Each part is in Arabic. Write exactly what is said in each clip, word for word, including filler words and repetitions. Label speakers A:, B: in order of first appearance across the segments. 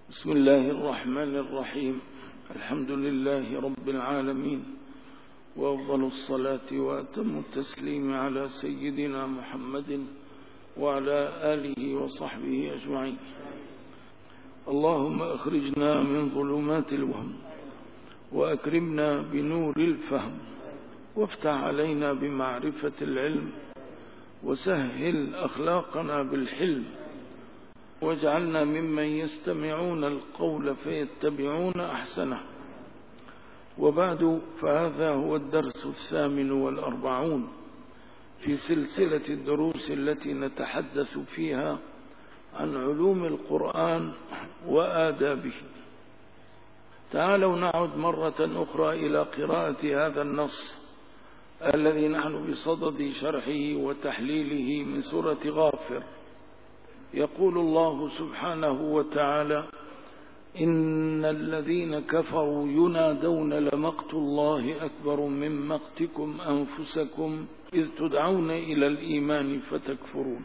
A: بسم الله الرحمن الرحيم. الحمد لله رب العالمين، وأفضل الصلاة وأتم التسليم على سيدنا محمد وعلى آله وصحبه أجمعين. اللهم أخرجنا من ظلمات الوهم وأكرمنا بنور الفهم، وافتح علينا بمعرفة العلم، وسهل أخلاقنا بالحلم، واجعلنا ممن يستمعون القول فيتبعون أحسنه. وبعد، فهذا هو الدرس الثامن والأربعون في سلسلة الدروس التي نتحدث فيها عن علوم القرآن وآدابه. تعالوا نعد مرة أخرى إلى قراءة هذا النص الذي نحن بصدد شرحه وتحليله من سورة غافر. يقول الله سبحانه وتعالى: إن الذين كفروا ينادون لمقت الله أكبر من مقتكم أنفسكم إذ تدعون إلى الإيمان فتكفرون.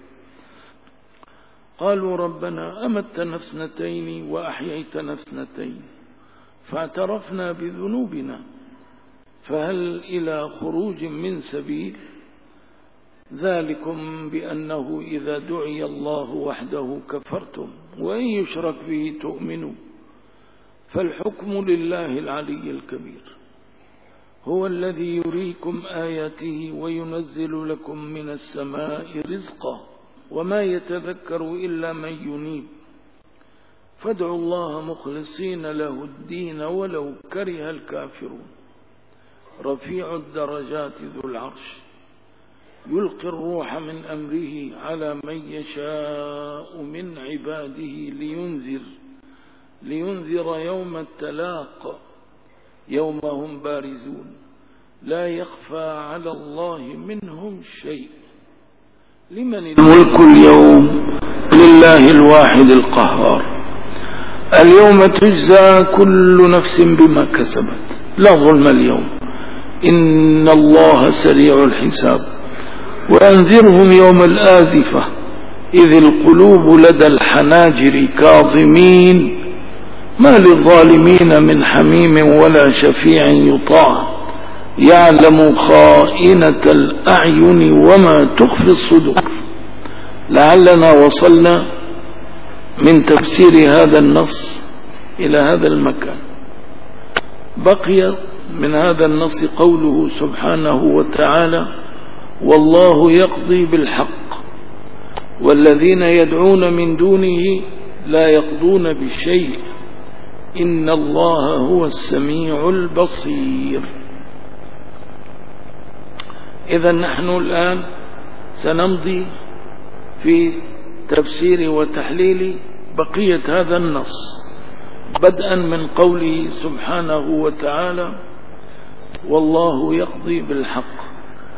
A: قالوا ربنا أمتنا اثنتين وأحييتنا اثنتين فاعترفنا بذنوبنا فهل إلى خروج من سبيل؟ ذلكم بأنه إذا دعي الله وحده كفرتم وإن يشرك به تؤمنوا فالحكم لله العلي الكبير. هو الذي يريكم آياته وينزل لكم من السماء رزقا وما يتذكر إلا من ينيب فادعوا الله مخلصين له الدين ولو كره الكافرون. رفيع الدرجات ذو العرش يلقي الروح من أمره على من يشاء من عباده لينذر لينذر يوم التلاق يوم هم بارزون لا يخفى على الله منهم شيء. لمن الملك اليوم؟ لله الواحد القهار. اليوم تجزى كل نفس بما كسبت لا ظلم اليوم إن الله سريع الحساب. وأنذرهم يوم الآزفة إذ القلوب لدى الحناجر كاظمين ما للظالمين من حميم ولا شفيع يطاع يعلم خائنة الأعين وما تخفي الصدور. لعلنا وصلنا من تفسير هذا النص إلى هذا المكان. بقي من هذا النص قوله سبحانه وتعالى: والله يقضي بالحق والذين يدعون من دونه لا يقضون بشيء إن الله هو السميع البصير. إذا نحن الآن سنمضي في تفسير وتحليل بقية هذا النص، بدءا من قوله سبحانه وتعالى: والله يقضي بالحق.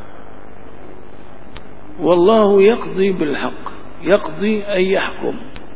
A: والله يقضي بالحق، يقضي أي يحكم.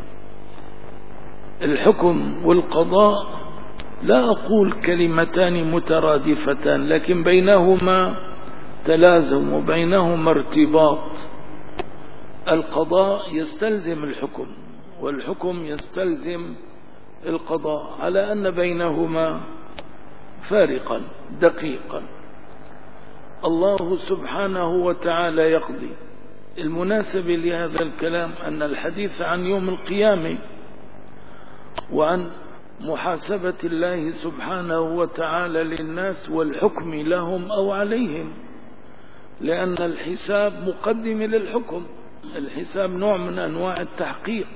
A: الحكم والقضاء لا أقول كلمتان مترادفتان، لكن بينهما تلازم وبينهما ارتباط. القضاء يستلزم الحكم والحكم يستلزم القضاء، على أن بينهما فارقا دقيقا. الله سبحانه وتعالى يقضي. المناسب لهذا الكلام أن الحديث عن يوم القيامة وعن محاسبة الله سبحانه وتعالى للناس والحكم لهم أو عليهم، لأن الحساب مقدم للحكم. الحساب نوع من أنواع التحقيق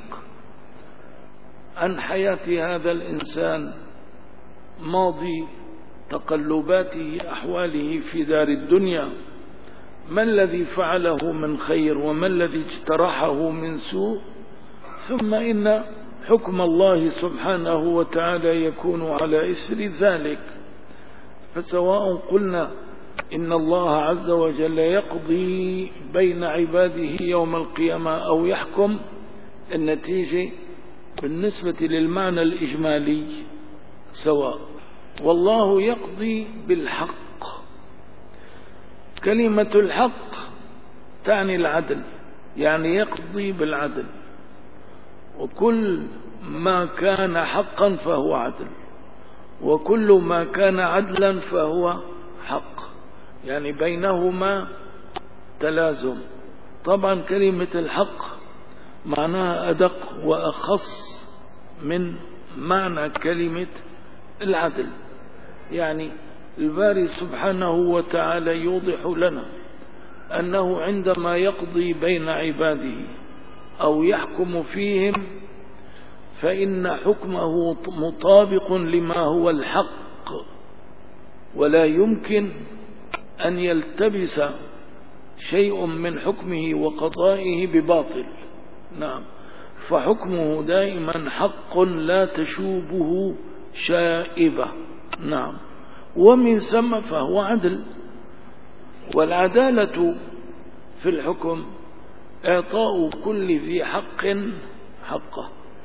A: عن حياة هذا الإنسان، ماضي تقلباته أحواله في دار الدنيا، ما الذي فعله من خير وما الذي اجترحه من سوء، ثم إن حكم الله سبحانه وتعالى يكون على إثر ذلك. فسواء قلنا إن الله عز وجل يقضي بين عباده يوم القيامة أو يحكم، النتيجة بالنسبة للمعنى الإجمالي سواء. والله يقضي بالحق. كلمة الحق تعني العدل، يعني يقضي بالعدل، وكل ما كان حقا فهو عدل، وكل ما كان عدلا فهو حق، يعني بينهما تلازم. طبعا كلمة الحق معناها أدق وأخص من معنى كلمة العدل. يعني الباري سبحانه وتعالى يوضح لنا أنه عندما يقضي بين عباده أو يحكم فيهم فإن حكمه مطابق لما هو الحق، ولا يمكن أن يلتبس شيء من حكمه وقضائه بباطل. نعم، فحكمه دائما حق لا تشوبه شائبة. نعم، ومن ثم فهو عدل. والعدالة في الحكم إعطاء كل ذي حق حقه،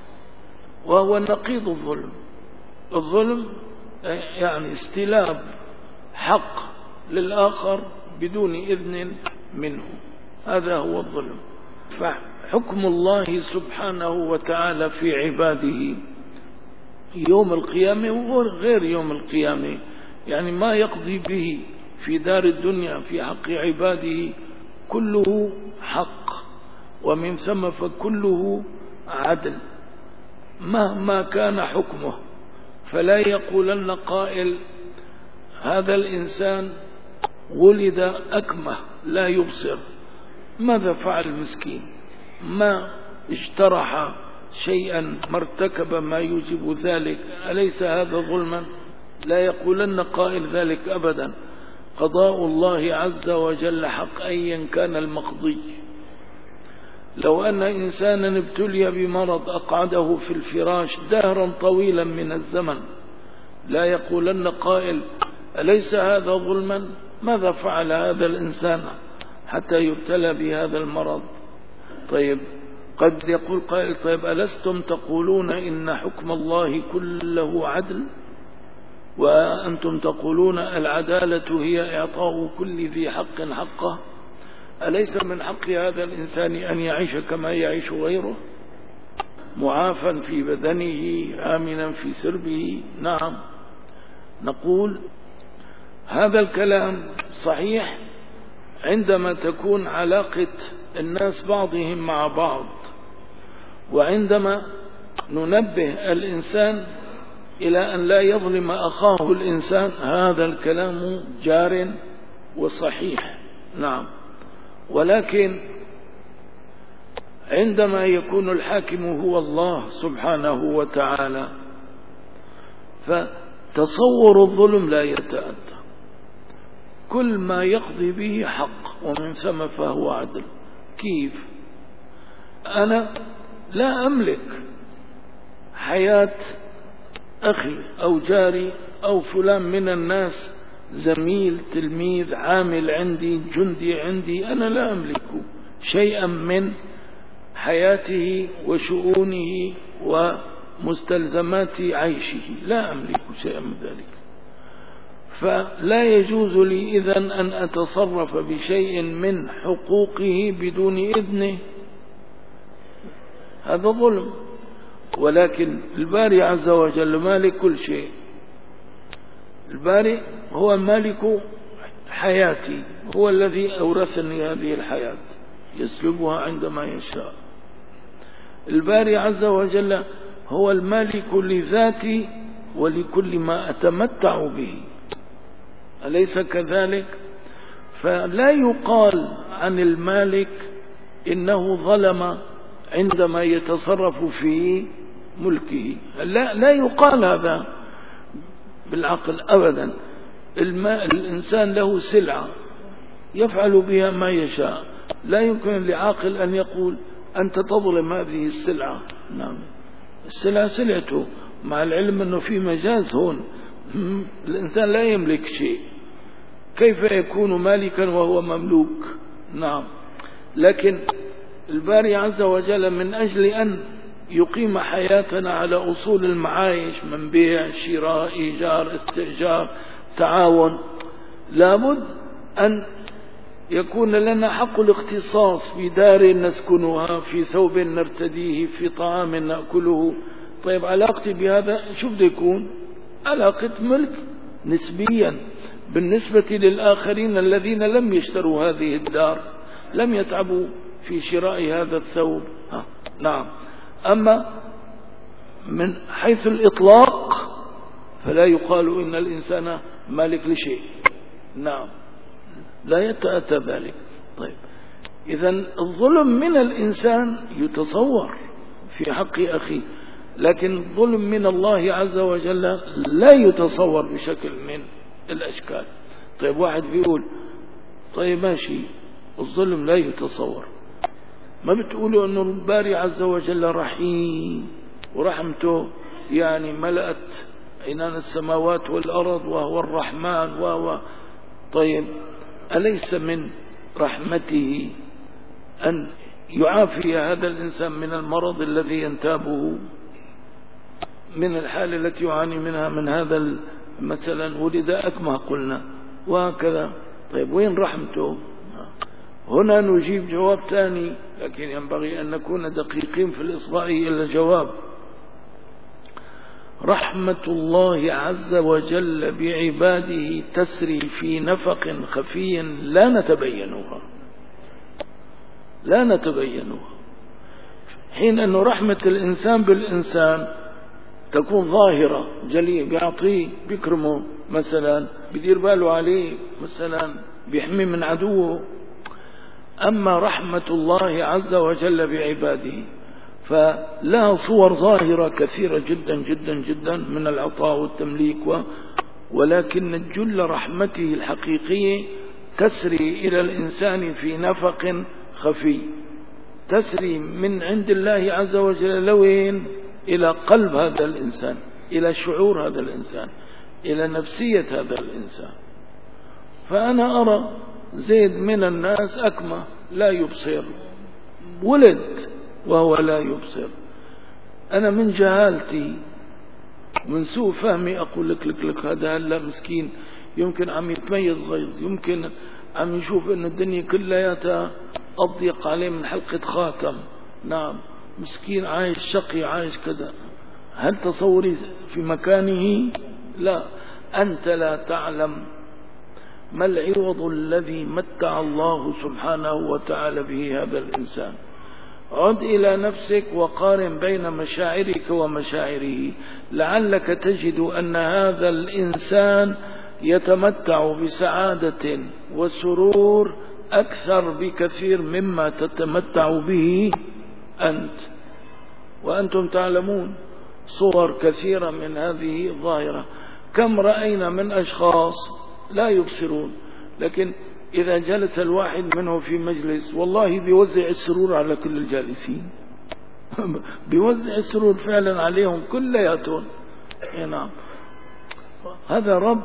A: وهو نقيض الظلم. الظلم يعني استلاب حق للآخر بدون إذن منه، هذا هو الظلم. فحكم الله سبحانه وتعالى في عباده يوم القيامة وغير يوم القيامة، يعني ما يقضي به في دار الدنيا في حق عباده كله حق، ومن ثم فكله عدل مهما كان حكمه. فلا يقولن قائل هذا الإنسان ولد أكمه لا يبصر، ماذا فعل المسكين؟ ما اجترح شيئا، ما ارتكب ما يوجب ذلك، أليس هذا ظلما؟ لا يقولن قائل ذلك أبدا. قضاء الله عز وجل حق أيا كان المقضي. لو أن إنسانا ابتلي بمرض أقعده في الفراش دهرا طويلا من الزمن، لا يقولن قائل أليس هذا ظلما؟ ماذا فعل هذا الإنسان حتى يبتلى بهذا المرض؟ طيب، قد يقول قائل طيب ألستم تقولون إن حكم الله كله عدل، وأنتم تقولون العدالة هي إعطاء كل ذي حق حقه، أليس من حق هذا الإنسان أن يعيش كما يعيش غيره، معافا في بدنه آمنا في سربه؟ نعم، نقول هذا الكلام صحيح عندما تكون علاقة الناس بعضهم مع بعض، وعندما ننبه الإنسان إلى أن لا يظلم أخاه الإنسان، هذا الكلام جار وصحيح. نعم، ولكن عندما يكون الحاكم هو الله سبحانه وتعالى فتصور الظلم لا يتأتى، كل ما يقضي به حق، ومن ثم فهو عدل. كيف؟ أنا لا أملك حياة أخي أو جاري أو فلان من الناس، زميل تلميذ عامل عندي جندي عندي، أنا لا أملك شيئا من حياته وشؤونه ومستلزمات عيشه، لا أملك شيئا من ذلك. فلا يجوز لي إذن أن أتصرف بشيء من حقوقه بدون إذنه، هذا ظلم. ولكن الباري عز وجل مالك كل شيء، الباري هو مالك حياتي، هو الذي أورثني هذه الحياة يسلبها عندما يشاء. الباري عز وجل هو المالك لذاتي ولكل ما أتمتع به، أليس كذلك؟ فلا يقال عن المالك إنه ظلم عندما يتصرف في ملكه، لا, لا يقال هذا بالعقل أبدا. الإنسان له سلعة يفعل بها ما يشاء، لا يمكن لعاقل أن يقول أنت تظلم هذه السلعة. نعم، السلعة سلعته، مع العلم أنه في مجاز هون، الإنسان لا يملك شيء، كيف يكون مالكا وهو مملوك؟ نعم، لكن الباري عز وجل من أجل أن يقيم حياتنا على أصول المعايش من بيع شراء إيجار استئجار تعاون، لابد أن يكون لنا حق الاختصاص في دار نسكنها، في ثوب نرتديه، في طعام نأكله، طيب علاقتي بهذا شو بده يكون؟ علاقة ملك نسبيا بالنسبة للآخرين الذين لم يشتروا هذه الدار، لم يتعبوا في شراء هذا الثوب. ها. نعم. أما من حيث الإطلاق فلا يقال إن الإنسان مالك لشيء. نعم، لا يتأتى ذلك. طيب إذن الظلم من الإنسان يتصور في حق أخيه، لكن الظلم من الله عز وجل لا يتصور بشكل من الأشكال. طيب واحد بيقول طيب ماشي الظلم لا يتصور، ما بتقولوا أنه الباري عز وجل رحيم ورحمته يعني ملأت عنان السماوات والأرض وهو الرحمن وهو. طيب أليس من رحمته أن يعافي هذا الإنسان من المرض الذي ينتابه، من الحالة التي يعاني منها، من هذا مثلا ولد أكمه قلنا وهكذا. طيب وين رحمته؟ هنا نجيب جواب ثاني، لكن ينبغي أن نكون دقيقين في الإصغاء إلى الجواب. رحمة الله عز وجل بعباده تسري في نفق خفي لا نتبينها لا نتبينها حين أن رحمة الإنسان بالإنسان تكون ظاهرة جلية، بيعطيه بيكرمه مثلا، بيدير باله عليه مثلا، بيحمي من عدوه. أما رحمة الله عز وجل بعباده فلها صور ظاهرة كثيرة جدا جدا جدا من العطاء والتمليك و... ولكن جل رحمته الحقيقية تسري إلى الإنسان في نفق خفي، تسري من عند الله عز وجل لوين؟ إلى قلب هذا الإنسان، إلى شعور هذا الإنسان، إلى نفسية هذا الإنسان. فأنا أرى زيد من الناس أكمه لا يبصر، ولد وهو لا يبصر. أنا من جهالتي من سوء فهمي أقول لك لك لك هذا هلا مسكين يمكن عم يتميز غيظ، يمكن عم يشوف أن الدنيا كلها أضيق عليه من حلقة خاتم. نعم، مسكين عايش شقي عايش كذا. هل تصوري في مكانه؟ لا، أنت لا تعلم ما العوض الذي متع الله سبحانه وتعالى به هذا الإنسان. عد إلى نفسك وقارن بين مشاعرك ومشاعره، لعلك تجد أن هذا الإنسان يتمتع بسعادة وسرور أكثر بكثير مما تتمتع به أنت. وأنتم تعلمون صور كثيرة من هذه الظاهرة. كم رأينا من أشخاص لا يبصرون، لكن إذا جلس الواحد منه في مجلس والله بيوزع السرور على كل الجالسين بيوزع السرور فعلا عليهم كلياتهم. نعم، هذا رب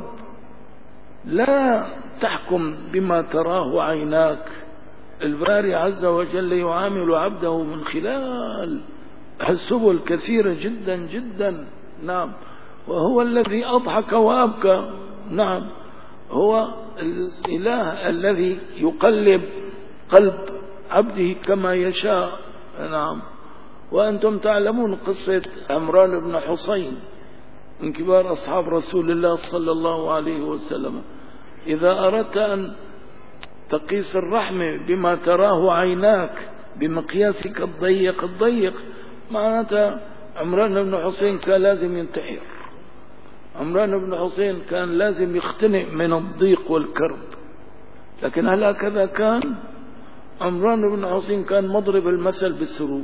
A: لا تحكم بما تراه عيناك. الباري عز وجل يعامل عبده من خلال السبل كثيرة جدا جدا. نعم، وهو الذي أضحك وأبكى. نعم، هو الإله الذي يقلب قلب عبده كما يشاء. نعم، وأنتم تعلمون قصة عمران بن حصين من كبار أصحاب رسول الله صلى الله عليه وسلم. إذا أردت أن تقيس الرحمة بما تراه عيناك بمقياسك الضيق الضيق، معناتها عمران بن حصين كان لازم ينتحر. عمران بن حصين كان لازم يختنق من الضيق والكرب. لكن هل هكذا كان؟ عمران بن حصين كان مضرب المثل بالسرور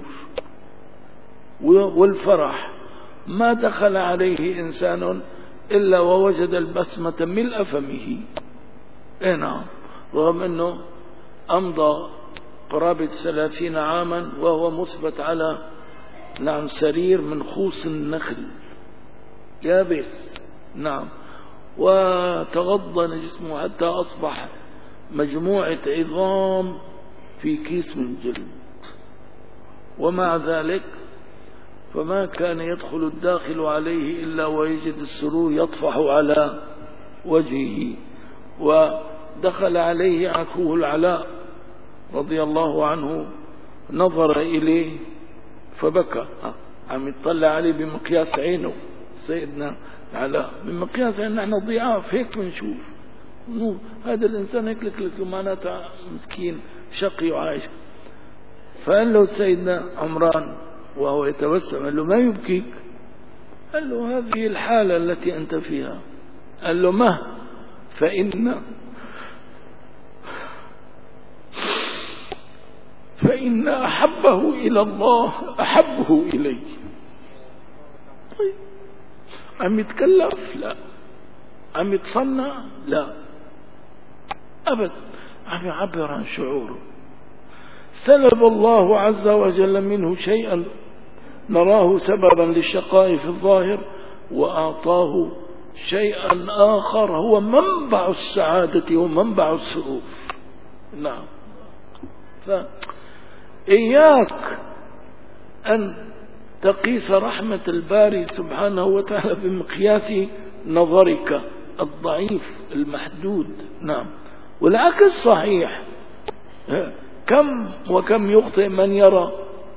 A: والفرح. ما دخل عليه إنسان إلا ووجد البسمة ملء فمه. إيه نعم، رغم أنه أمضى قرابة ثلاثين عاما وهو مثبت على نعم سرير من خوص النخل يابس. نعم، وتغضن جسمه حتى أصبح مجموعة عظام في كيس من جلد. ومع ذلك فما كان يدخل الداخل عليه إلا ويجد السرور يطفح على وجهه. ودخل عليه أخوه العلاء رضي الله عنه، نظر إليه فبكى. عم يطلع عليه بمقياس عينه سيدنا علاء، بمقياس عينه نحن ضعاف هيك بنشوف هذا الإنسان هيك لك لك معناته مسكين شقي وعايش. فقال له سيدنا عمران وهو يتبسم قال له ما يبكيك؟ قال له هذه الحالة التي أنت فيها. قال له ما فإن فإن أحبه إلى الله أحبه إلي. طيب عم يتكلف؟ لا. عم يتصنع؟ لا أبدا، عم يعبر عن شعوره. سلب الله عز وجل منه شيئا نراه سببا للشقاء في الظاهر، وأعطاه شيئا آخر هو منبع السعادة ومنبع السرور. نعم. فإياك أن تقيس رحمة الباري سبحانه وتعالى بمقياس نظرك الضعيف المحدود. نعم. والعكس صحيح. كم وكم يخطئ من يرى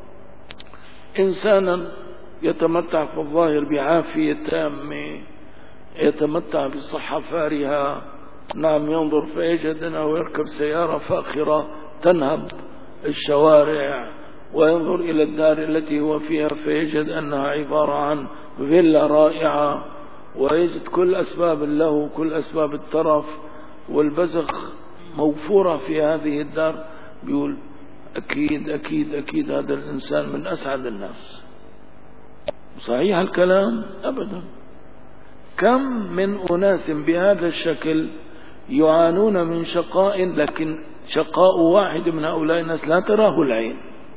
A: إنسانا يتمتع في الظاهر بعافية تامة، يتمتع بصحة فارهة، نعم، ينظر فيجد أنه يركب سيارة فاخرة تنهب الشوارع، وينظر إلى الدار التي هو فيها فيجد أنها عبارة عن فيلا رائعة، ويجد كل أسباب له، كل أسباب الترف والبزخ موفورة في هذه الدار. بيقول أكيد أكيد أكيد هذا الإنسان من أسعد الناس. صحيح الكلام؟ أبدا. كم من أناس بهذا الشكل يعانون من شقاء، لكن شقاء واحد من هؤلاء الناس لا تراه العين،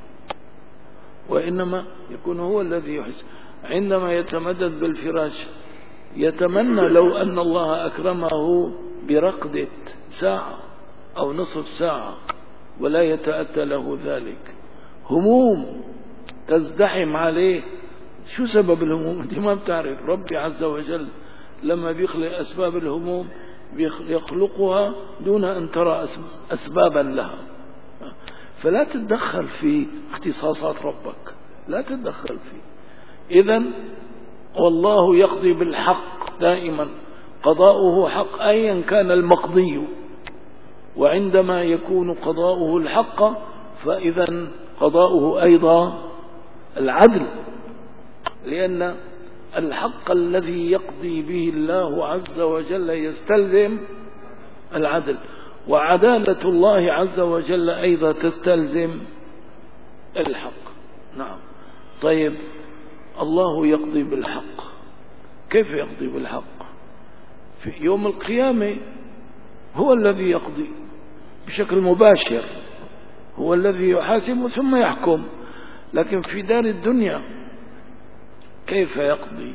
A: وإنما يكون هو الذي يحس. عندما يتمدد بالفراش يتمنى لو أن الله أكرمه برقدة ساعة أو نصف ساعة، ولا يتأتى له ذلك. هموم تزدحم عليه. شو سبب الهموم؟ دي ما بتعرف. ربي عز وجل لما بيخلق أسباب الهموم يخلقها دون أن ترى أسبابا لها. فلا تتدخل في اختصاصات ربك، لا تتدخل فيه. إذن والله يقضي بالحق دائما، قضاؤه حق أيا كان المقضي، وعندما يكون قضاؤه الحق فإذا قضاؤه أيضا العدل، لأن الحق الذي يقضي به الله عز وجل يستلزم العدل، وعدالة الله عز وجل أيضا تستلزم الحق. نعم. طيب الله يقضي بالحق، كيف يقضي بالحق؟ في يوم القيامة هو الذي يقضي بشكل مباشر، هو الذي يحاسب ثم يحكم. لكن في دار الدنيا كيف يقضي؟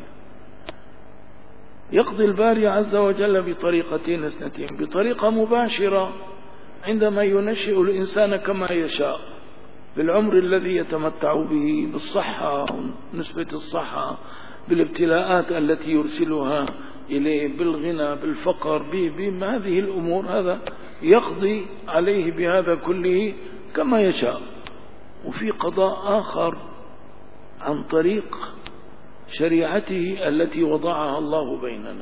A: يقضي الباري عز وجل بطريقتين اثنتين. بطريقة مباشرة عندما ينشئ الإنسان كما يشاء بالعمر الذي يتمتع به، بالصحة، نسبة الصحة، بالابتلاءات التي يرسلها إليه، بالغنى، بالفقر، بهذه الأمور. هذا يقضي عليه بهذا كله كما يشاء. وفي قضاء آخر عن طريق شريعته التي وضعها الله بيننا.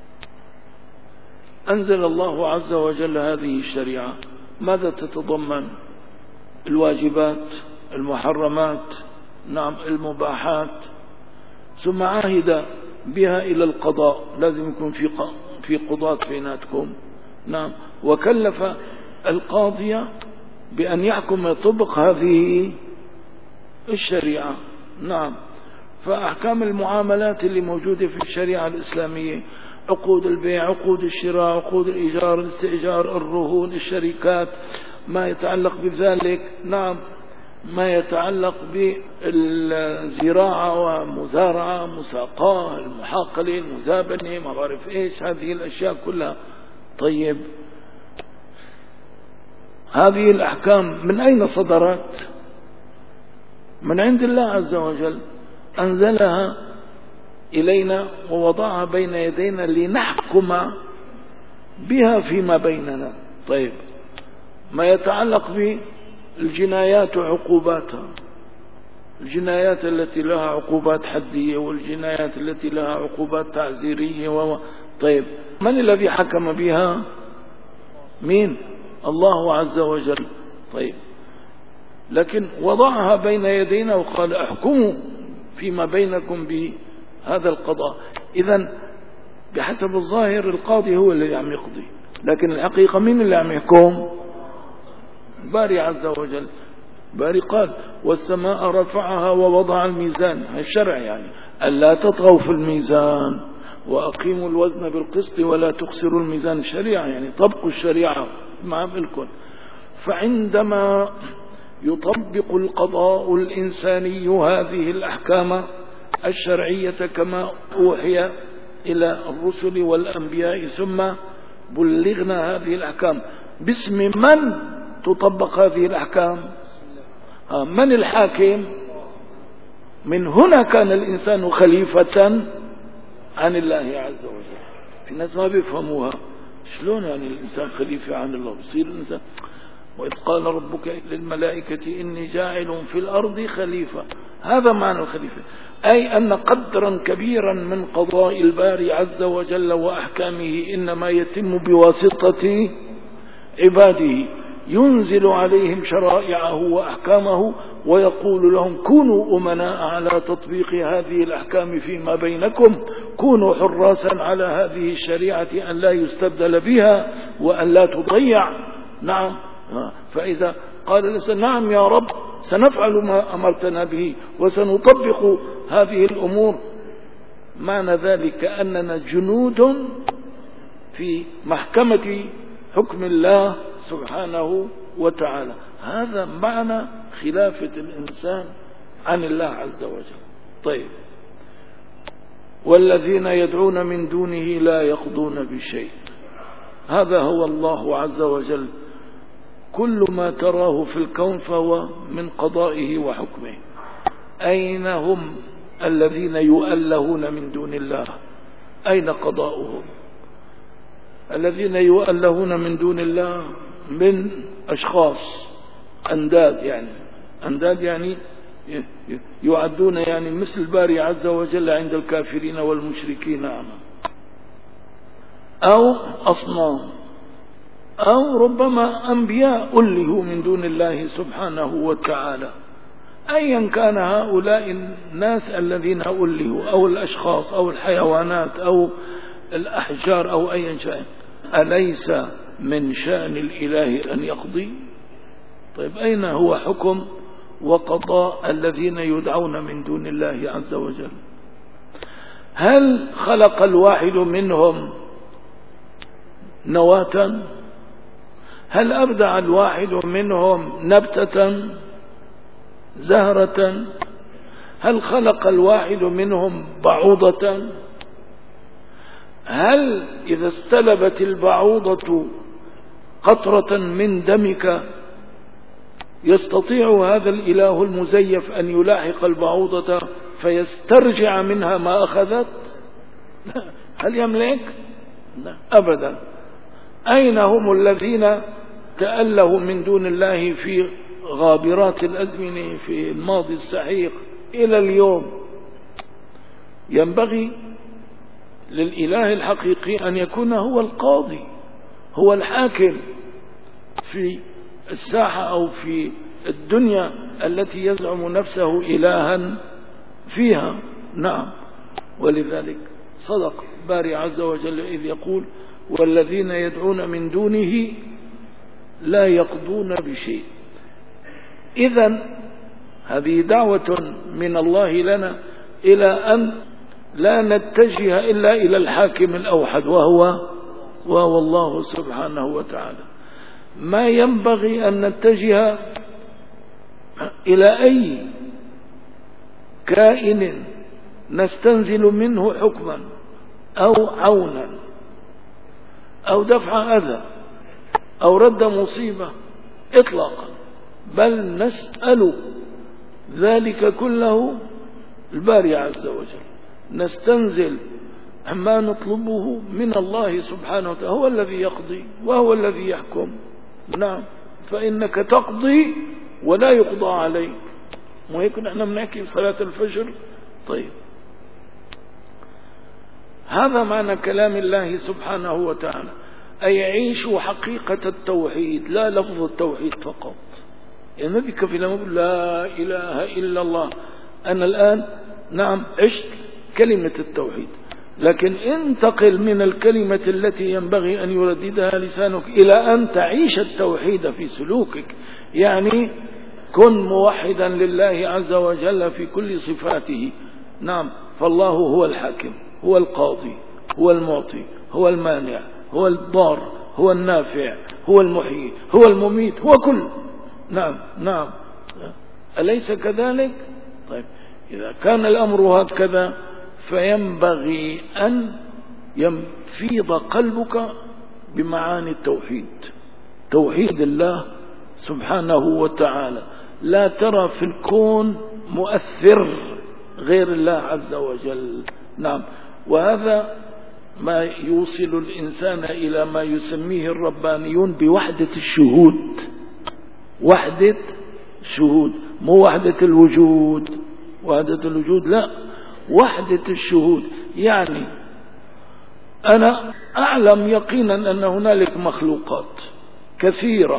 A: أنزل الله عز وجل هذه الشريعة. ماذا تتضمن؟ الواجبات، المحرمات، نعم، المباحات، ثم عاهد بها إلى القضاء. لازم يكون في في قضاة بيناتكم. نعم. وكلف القاضي بأن يحكم يطبق هذه الشريعة. نعم. فأحكام المعاملات اللي موجودة في الشريعة الإسلامية، عقود البيع، عقود الشراء، عقود الإيجار، الاستئجار، الرهون، الشركات، ما يتعلق بذلك. نعم. ما يتعلق بالزراعة ومزارعة، مساقاه، المحاقلة، المزابنة، ما بعرف إيش، هذه الأشياء كلها. طيب هذه الأحكام من أين صدرت؟ من عند الله عز وجل، أنزلها إلينا ووضعها بين يدينا لنحكم بها فيما بيننا. طيب ما يتعلق بالجنايات وعقوباتها، الجنايات التي لها عقوبات حدية والجنايات التي لها عقوبات تعزيرية و... طيب من الذي حكم بها؟ مين؟ الله عز وجل. طيب لكن وضعها بين يدينا وقال احكموا فيما بينكم بهذا القضاء. إذن بحسب الظاهر القاضي هو اللي عم يقضي، لكن الحقيقة مين اللي عم يحكم؟ باري عز وجل. باري قال والسماء رفعها ووضع الميزان، الشرع يعني ألا تطغوا في الميزان وأقيموا الوزن بالقسط ولا تخسروا الميزان، الشريعة يعني طبقوا الشريعة مع الكل. فعندما يطبق القضاء الإنساني هذه الأحكام الشرعية كما أوحي إلى الرسل والأنبياء ثم بلغنا هذه الأحكام، باسم من تطبق هذه الأحكام؟ آه من الحاكم؟ من هنا كان الإنسان خليفة عن الله عز وجل. في ناس ما بيفهموها، شلون يعني الإنسان خليفة عن الله؟ بصير الإنسان وإذ قال ربك للملائكة إني جاعل في الأرض خليفة، هذا معنى الخليفة، أي أن قدرا كبيرا من قضاء الباري عز وجل وأحكامه إنما يتم بواسطة عباده، ينزل عليهم شرائعه وأحكامه ويقول لهم كونوا أمناء على تطبيق هذه الأحكام فيما بينكم، كونوا حراسا على هذه الشريعة أن لا يستبدل بها وأن لا تضيع. نعم. فإذا قال الإنسان نعم يا رب سنفعل ما أمرتنا به وسنطبق هذه الأمور، معنى ذلك أننا جنود في محكمة حكم الله سبحانه وتعالى. هذا معنى خلافة الإنسان عن الله عز وجل. طيب والذين يدعون من دونه لا يقضون بشيء، هذا هو الله عز وجل. كل ما تراه في الكون فهو من قضائه وحكمه. أين هم الذين يؤلهون من دون الله؟ أين قضاؤهم؟ الذين يؤلهون من دون الله من أشخاص أنداد، يعني أنداد يعني يعدون يعني مثل الباري عز وجل عند الكافرين والمشركين، أو أصنام، أو ربما أنبياء ألهوا من دون الله سبحانه وتعالى. أيا كان هؤلاء الناس الذين ألهوا أو الأشخاص أو الحيوانات أو الأحجار أو أي شيء، أليس من شأن الإله أن يقضي؟ طيب أين هو حكم وقضاء الذين يدعون من دون الله عز وجل؟ هل خلق الواحد منهم نواة؟ هل أبدع الواحد منهم نبتة زهرة؟ هل خلق الواحد منهم بعوضة؟ هل إذا استلبت البعوضة قطرة من دمك يستطيع هذا الإله المزيف أن يلاحق البعوضة فيسترجع منها ما أخذت؟ هل يملك؟ لا أبدا. أين هم الذين تألهوا من دون الله في غابرات الأزمنة في الماضي السحيق إلى اليوم؟ ينبغي للإله الحقيقي أن يكون هو القاضي، هو الحاكم في الساحة أو في الدنيا التي يزعم نفسه إلها فيها. نعم. ولذلك صدق باري عز وجل إذ يقول والذين يدعون من دونه لا يقضون بشيء. إذن هذه دعوة من الله لنا إلى أن لا نتجه إلا إلى الحاكم الأوحد وهو وهو الله سبحانه وتعالى. ما ينبغي أن نتجه إلى أي كائن نستنزل منه حكما أو عونا أو دفع أذى أو رد مصيبة إطلاقا، بل نسأل ذلك كله الباري عز وجل، نستنزل ما نطلبه من الله سبحانه وتعالى. هو الذي يقضي وهو الذي يحكم. نعم. فإنك تقضي ولا يقضى عليك، مو هيك نحن بنحكي بصلاة الفجر. طيب هذا معنى كلام الله سبحانه وتعالى، أي يعيشوا حقيقة التوحيد لا لفظ التوحيد فقط. يعني ما بيكفي لما يقول لا إله إلا الله، أنا الآن نعم عشت كلمة التوحيد، لكن انتقل من الكلمة التي ينبغي أن يرددها لسانك إلى أن تعيش التوحيد في سلوكك. يعني كن موحدا لله عز وجل في كل صفاته. نعم، فالله هو الحاكم، هو القاضي، هو المعطي، هو المانع، هو الضار، هو النافع، هو المحيي، هو المميت، هو كل. نعم نعم، أليس كذلك؟ طيب إذا كان الأمر هكذا فينبغي أن ينفيض قلبك بمعاني التوحيد، توحيد الله سبحانه وتعالى. لا ترى في الكون مؤثر غير الله عز وجل. نعم، وهذا ما يوصل الإنسان إلى ما يسميه الربانيون بوحدة الشهود. وحدة شهود، مو وحدة الوجود. وحدة الوجود لا، وحدة الشهود. يعني أنا أعلم يقينا أن هنالك مخلوقات كثيرة،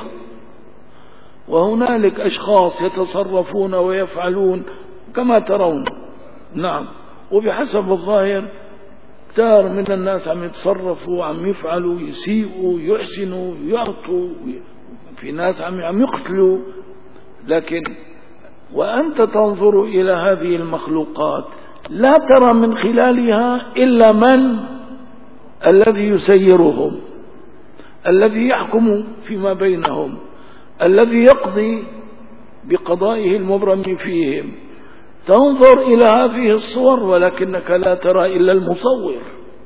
A: وهنالك أشخاص يتصرفون ويفعلون كما ترون. نعم، وبحسب الظاهر كثير من الناس عم يتصرفوا، عم يفعلوا، يسيئوا، يحسنوا، يعطوا، في ناس عم عم يقتلوا. لكن وأنت تنظر إلى هذه المخلوقات لا ترى من خلالها إلا من الذي يسيرهم، الذي يحكم فيما بينهم، الذي يقضي بقضائه المبرم فيهم. تنظر إلى هذه الصور ولكنك لا ترى إلا المصور.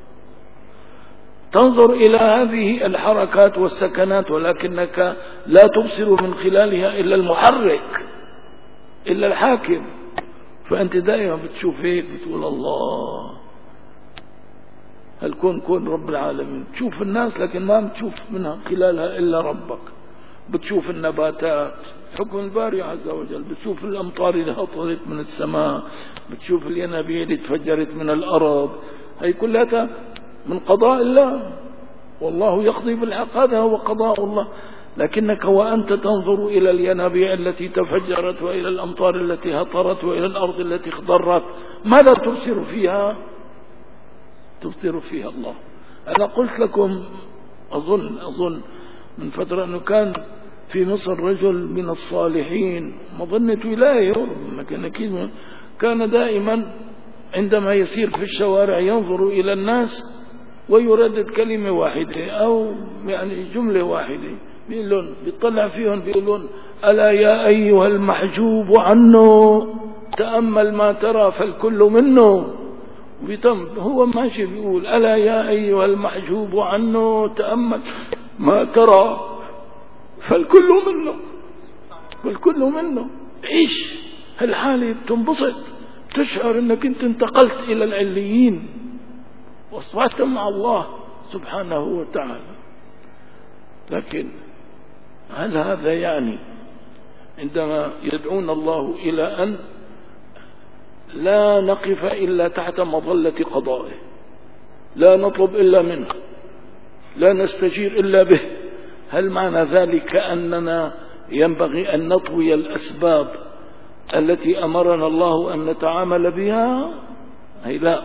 A: تنظر إلى هذه الحركات والسكنات ولكنك لا تبصر من خلالها إلا المحرك، إلا الحاكم. فأنت دائما بتشوف هيك، بتقول الله هالكون كون رب العالمين. تشوف الناس لكن ما بتشوف منها خلالها إلا ربك. بتشوف النباتات حكم الباري عز وجل، بتشوف الأمطار اللي هطلت من السماء، بتشوف الينابيع اللي تفجرت من الأرض. هي كلها من قضاء الله، والله يقضي بالحق، هذا هو قضاء الله. لكنك وأنت تنظر إلى الينابيع التي تفجرت وإلى الأمطار التي هطرت وإلى الأرض التي اخضرت، ماذا تبصر فيها؟ تبصر فيها الله. أنا قلت لكم أظن أظن من فترة أنه كان في مصر رجل من الصالحين، ما ظنت ولاية لكن أكيد كان دائما عندما يسير في الشوارع ينظر إلى الناس ويردد كلمة واحدة أو يعني جملة واحدة، بيقولون بيطلع فيهم بيقولون ألا يا أيها المحجوب عنه تأمل ما ترى فالكل منه. بيتم هو ماشي بيقول ألا يا أيها المحجوب عنه تأمل ما ترى فالكل منه، فالكل منه. عيش هالحالة تنبسط، تشعر أنك أنت انتقلت إلى العليين واصبحت مع الله سبحانه وتعالى. لكن هل هذا يعني عندما يدعون الله إلى أن لا نقف إلا تحت مظلة قضائه، لا نطلب إلا منه، لا نستجير إلا به، هل معنى ذلك أننا ينبغي أن نطوي الأسباب التي أمرنا الله أن نتعامل بها؟ هي لا،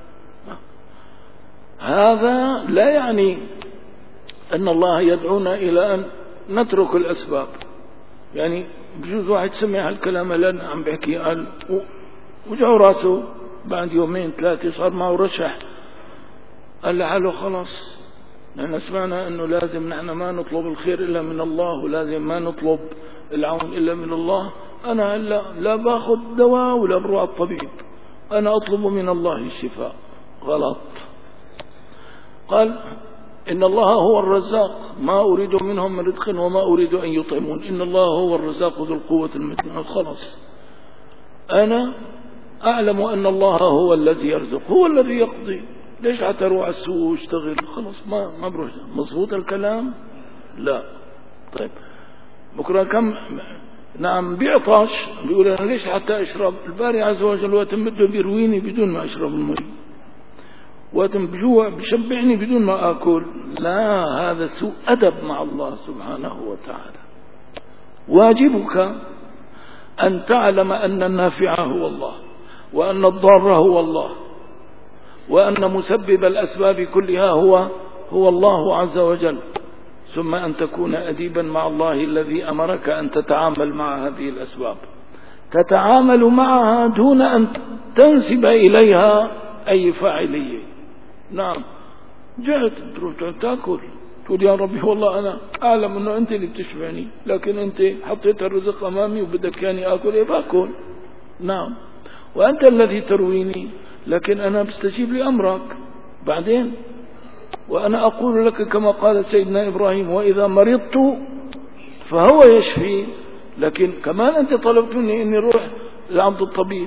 A: هذا لا يعني أن الله يدعونا إلى أن نترك الأسباب. يعني بجوز واحد سمع هالكلام لنا عم بحكي قال وجعوا راسه بعد يومين ثلاثة صار معه رشح، قال لحاله خلاص نحن سمعنا أنه لازم نحن ما نطلب الخير إلا من الله، ولازم ما نطلب العون إلا من الله. أنا هلا لا باخذ دواء ولا بروح الطبيب، أنا أطلب من الله الشفاء. غلط. قال إن الله هو الرزاق ما أريد منهم من رزق وما أريد أن يطعمون، إن الله هو الرزاق ذو القوة المتين. خلاص أنا أعلم أن الله هو الذي يرزق، هو الذي يقضي، ليش حتى أروح على السوق واشتغل؟ خلاص ما ما بروح. مظبوط الكلام؟ لا. طيب بكرة كم نعم بيعطش، بيقول أنا ليش حتى أشرب؟ الباري عز وجل وقت بده بيرويني بدون ما أشرب المي، وقت بجوع بشبعني بدون ما أكل. لا، هذا سوء أدب مع الله سبحانه وتعالى. واجبك أن تعلم أن النافع هو الله، وأن الضار هو الله، وأن مسبب الأسباب كلها هو هو الله عز وجل، ثم أن تكون أديبا مع الله الذي أمرك أن تتعامل مع هذه الأسباب، تتعامل معها دون أن تنسب إليها أي فاعلية. نعم، جعت تروح تأكل تقول يا ربي والله أنا أعلم أنه أنت اللي بتشبعني، لكن أنت حطيت الرزق أمامي وبدك يعني أكل، إيه باكل. نعم، وأنت الذي ترويني، لكن أنا بستجيب لأمرك بعدين، وأنا أقول لك كما قال سيدنا إبراهيم وإذا مرضت فهو يشفي، لكن كمان أنت طلبت مني أني أروح لعند الطبيب.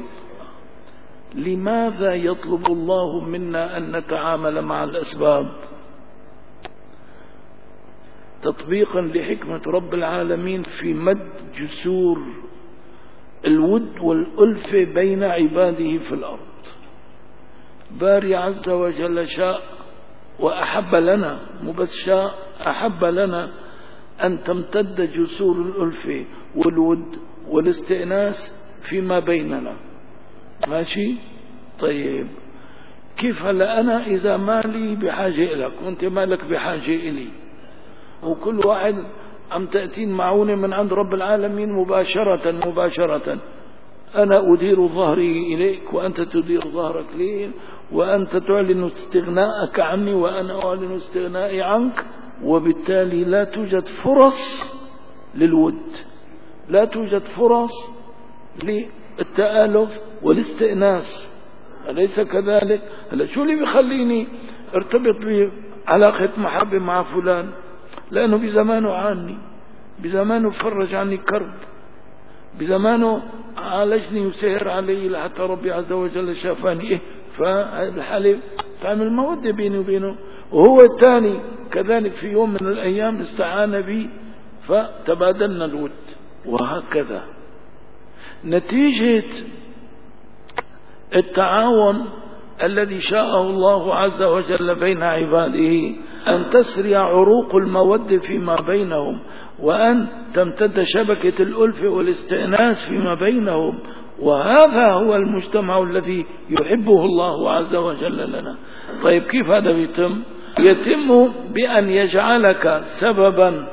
A: لماذا يطلب الله منا أن نتعامل مع الأسباب؟ تطبيقا لحكمة رب العالمين في مد جسور الود والألفة بين عباده في الأرض. باري عز وجل شاء وأحب لنا، مو بس شاء، أحب لنا أن تمتد جسور الألفة والود والاستئناس فيما بيننا. ماشي؟ طيب، كيف هلا أنا إذا مالي بحاجة إليك وأنت مالك بحاجة إلي، وكل واحد عم تأتين معونة من عند رب العالمين مباشرة مباشرة، أنا أدير ظهري إليك وأنت تدير ظهرك لي، وأنت تعلن استغناءك عني وأنا أعلن استغنائي عنك، وبالتالي لا توجد فرص للود، لا توجد فرص للتآلف والاستئناس. أليس كذلك؟ هلا شو اللي بيخليني ارتبط بعلاقة محبة مع فلان؟ لأنه بزمانه عاني، بزمانه فرج عني كرب، بزمانه عالجني وسهر علي لحتى ربي عز وجل شافاني. إيه؟ فالحالة تعمل مودة بيني وبينه، وهو الثاني كذلك في يوم من الأيام استعان بي فتبادلنا الود، وهكذا. نتيجة التعاون الذي شاءه الله عز وجل بين عباده أن تسري عروق المودة فيما بينهم، وأن تمتد شبكة الألفة والاستئناس فيما بينهم، وهذا هو المجتمع الذي يحبه الله عز وجل لنا. طيب كيف هذا يتم؟ يتم بأن يجعلك سببا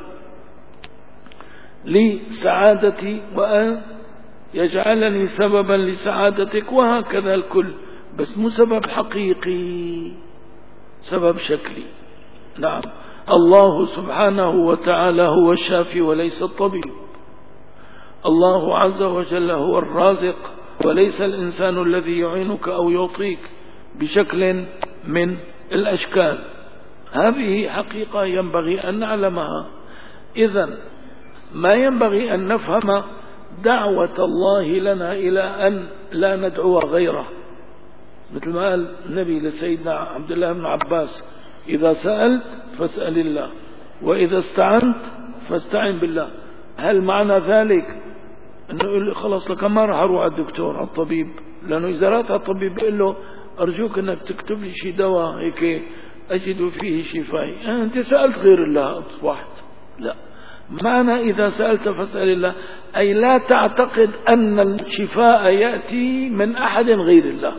A: لسعادتي وأن يجعلني سببا لسعادتك، وهكذا الكل، بس مو سبب حقيقي، سبب شكلي. نعم، الله سبحانه وتعالى هو الشافي وليس الطبيب، الله عز وجل هو الرازق وليس الإنسان الذي يعينك أو يعطيك بشكل من الأشكال. هذه حقيقة ينبغي أن نعلمها. إذن ما ينبغي أن نفهم دعوة الله لنا إلى أن لا ندعو غيره، مثل ما قال النبي لسيدنا عبد الله بن عباس: إذا سألت فاسأل الله، وإذا استعنت فاستعن بالله. هل معنى ذلك أنه يقول لي خلاص لك ما راح أروح على الدكتور على الطبيب؟ لأنه إذا رأت على الطبيب بيقول له أرجوك أنك تكتب لي شي دواء هيك أجد فيه شفائي، أنت سألت غير الله أصبحت. لا، معنى إذا سألت فاسأل الله أي لا تعتقد أن الشفاء يأتي من أحد غير الله.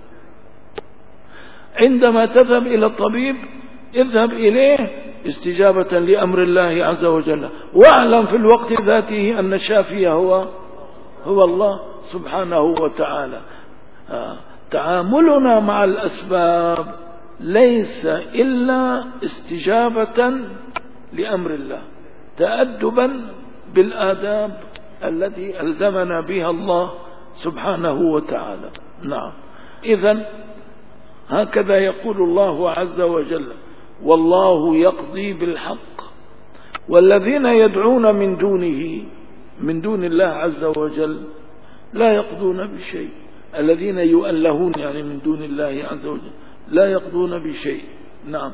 A: عندما تذهب إلى الطبيب اذهب إليه استجابة لأمر الله عز وجل، واعلم في الوقت ذاته أن الشافي هو هو الله سبحانه وتعالى. آه. تعاملنا مع الأسباب ليس إلا استجابة لأمر الله، تأدبا بالآداب التي ألزمنا بها الله سبحانه وتعالى. نعم، إذن هكذا يقول الله عز وجل: والله يقضي بالحق والذين يدعون من دونه من دون الله عز وجل لا يقضون بشيء. الذين يؤلهون يعني من دون الله عز وجل لا يقضون بشيء. نعم،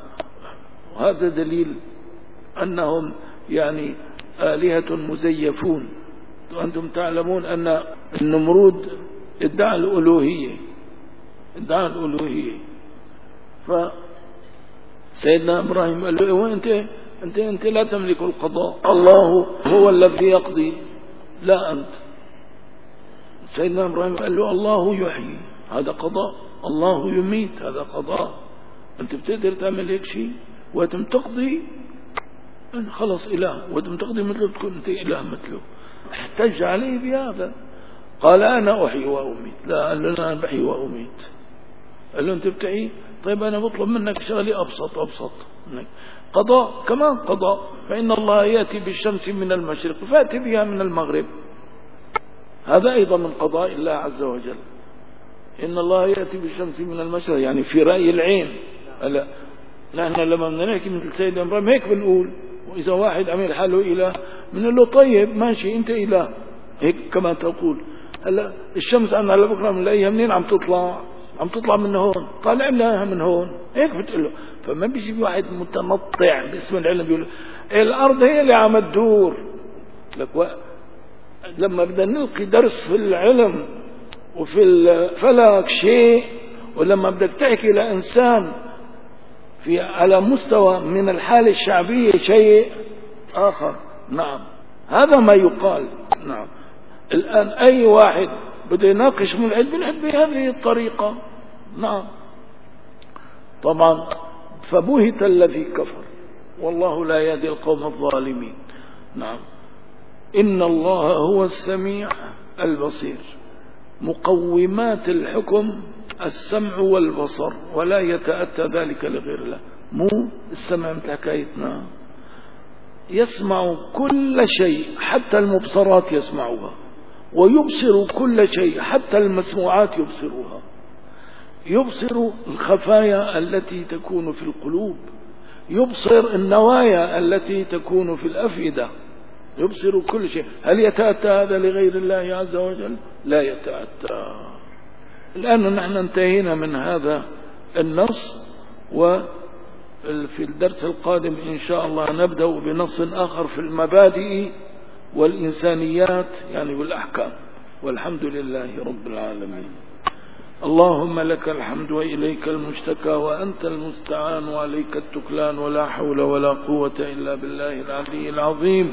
A: وهذا دليل أنهم يعني آلهة مزيفون وأنتم تعلمون أن النمرود ادعى الألوهية ادعى الألوهية فسيدنا إبراهيم قال له وأنت أنت أنت لا تملك القضاء، الله هو الذي يقضي لا أنت. سيدنا إبراهيم قال له الله يحيي هذا قضاء، الله يميت هذا قضاء، أنت بتقدر تعمل هيك شيء؟ وأنتم تقضي أن خلص إله، وأنتم تقضي مثله تكون أنت إله مثله. احتج عليه بهذا، قال أنا أحيي وأميت. لا، قال له أنا بحيي وأميت. قال له أنت بتحيي؟ طيب أنا بطلب منك شغلة أبسط أبسط منك. قضاء كمان قضاء، فإن الله يأتي بالشمس من المشرق فأتي بها من المغرب، هذا أيضا من قضاء الله عز وجل. إن الله يأتي بالشمس من المشرق يعني في رأي العين. ألا نحن لما بدنا نحكي مثل سيدنا إبراهيم هيك بنقول، وإذا واحد عمل حاله إله بنقول له طيب ماشي أنت إله، هيك كما تقول. هلا الشمس عنا على بكرة بنلاقيها منين عم تطلع؟ عم تطلع من هون، طالع لها من هون، هيك بتقول له. فما بيجي واحد متنطع باسم العلم بيقول الأرض هي اللي عم تدور لك. و... لما بدنا نلقي درس في العلم وفي الفلك شيء، ولما بدك تحكي لإنسان في على مستوى من الحالة الشعبية شيء آخر. نعم هذا ما يقال. نعم الآن أي واحد بده يناقش من العلم بنحب بهذه الطريقة. نعم طبعا فبهت الذي كفر والله لا يهدي القوم الظالمين. نعم إن الله هو السميع البصير. مقومات الحكم السمع والبصر، ولا يتأتى ذلك لغير الله. مو السمع مثل حكايتنا، يسمع كل شيء حتى المبصرات يسمعها، ويبصر كل شيء حتى المسموعات يبصرها. يبصر الخفايا التي تكون في القلوب، يبصر النوايا التي تكون في الأفئدة، يبصر كل شيء. هل يتأتى هذا لغير الله عز وجل؟ لا يتأتى. الآن نحن انتهينا من هذا النص، وفي الدرس القادم إن شاء الله نبدأ بنص آخر في المبادئ والإنسانيات يعني والأحكام. والحمد لله رب العالمين. اللهم لك الحمد وإليك المشتكى وأنت المستعان وعليك التكلان، ولا حول ولا قوة إلا بالله العلي العظيم.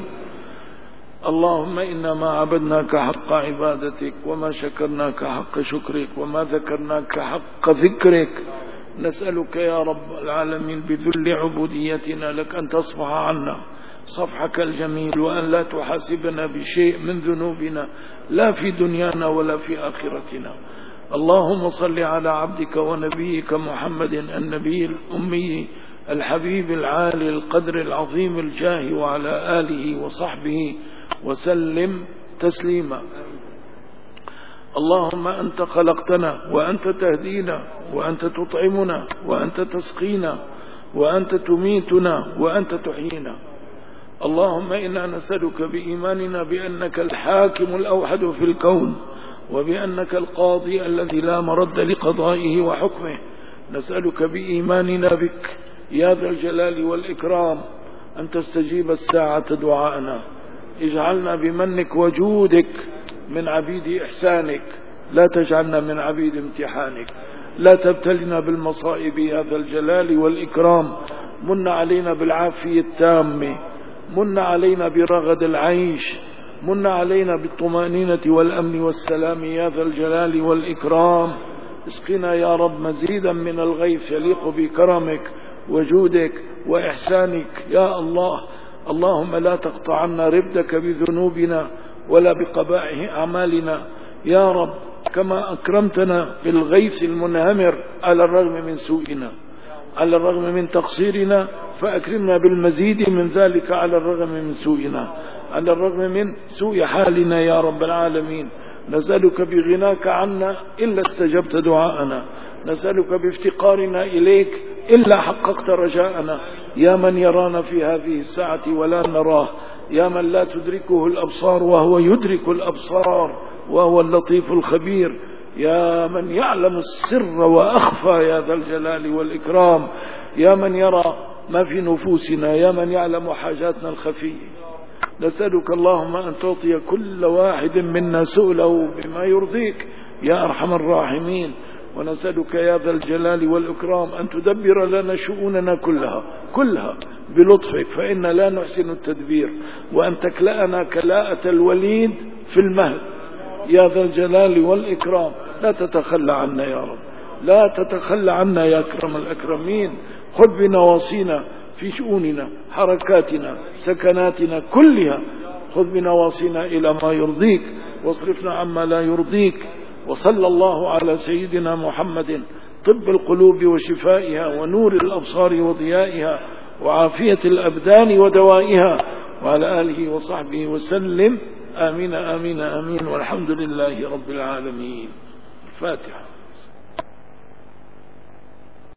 A: اللهم إنما عبدناك حق عبادتك، وما شكرناك حق شكرك، وما ذكرناك حق ذكرك. نسألك يا رب العالمين بذل عبوديتنا لك أن تصفح عنا صفحك الجميل، وأن لا تحاسبنا بشيء من ذنوبنا لا في دنيانا ولا في آخرتنا. اللهم صل على عبدك ونبيك محمد النبي الأمي الحبيب العالي القدر العظيم الجاه، وعلى آله وصحبه وسلم تسليما. اللهم أنت خلقتنا وأنت تهدينا وأنت تطعمنا وأنت تسقينا وأنت تميتنا وأنت تحيينا. اللهم إنا نسألك بإيماننا بأنك الحاكم الأوحد في الكون، وبأنك القاضي الذي لا مرد لقضائه وحكمه. نسألك بإيماننا بك يا ذا الجلال والإكرام أن تستجيب الساعة دعاءنا. اجعلنا بمنك وجودك من عبيد إحسانك، لا تجعلنا من عبيد امتحانك. لا تبتلنا بالمصائب يا ذا الجلال والإكرام. من علينا بالعافية التامة، من علينا برغد العيش، من علينا بالطمأنينة والأمن والسلام يا ذا الجلال والإكرام. اسقنا يا رب مزيدا من الغيث يليق بكرمك وجودك وإحسانك يا الله. اللهم لا تقطع عنا ربدك بذنوبنا ولا بقبائح أعمالنا يا رب، كما أكرمتنا بالغيث المنهمر على الرغم من سوءنا، على الرغم من تقصيرنا، فأكرمنا بالمزيد من ذلك على الرغم من سوءنا، على الرغم من سوء حالنا يا رب العالمين. نسألك بغناك عنا إلا استجبت دعاءنا، نسألك بافتقارنا إليك إلا حققت رجاءنا. يا من يرانا في هذه الساعة ولا نراه، يا من لا تدركه الأبصار وهو يدرك الأبصار وهو اللطيف الخبير، يا من يعلم السر وأخفى يا ذا الجلال والإكرام، يا من يرى ما في نفوسنا، يا من يعلم حاجاتنا الخفية. نسألك اللهم أن تعطي كل واحد منا سؤله بما يرضيك يا أرحم الراحمين. ونسألك يا ذا الجلال والإكرام أن تدبر لنا شؤوننا كلها كلها بلطفك، فإن لا نحسن التدبير، وأن تكلأنا كلاءة الوليد في المهد يا ذا الجلال والإكرام. لا تتخلى عنا يا رب، لا تتخلى عنا يا أكرم الأكرمين. خذ بنواصينا في شؤوننا، حركاتنا، سكناتنا كلها، خذ بنواصينا إلى ما يرضيك واصرفنا عما لا يرضيك. وصلى الله على سيدنا محمد طب القلوب وشفائها ونور الأبصار وضيائها وعافية الأبدان ودوائها، وعلى آله وصحبه وسلم. آمين آمين آمين، والحمد لله رب العالمين. الفاتحة.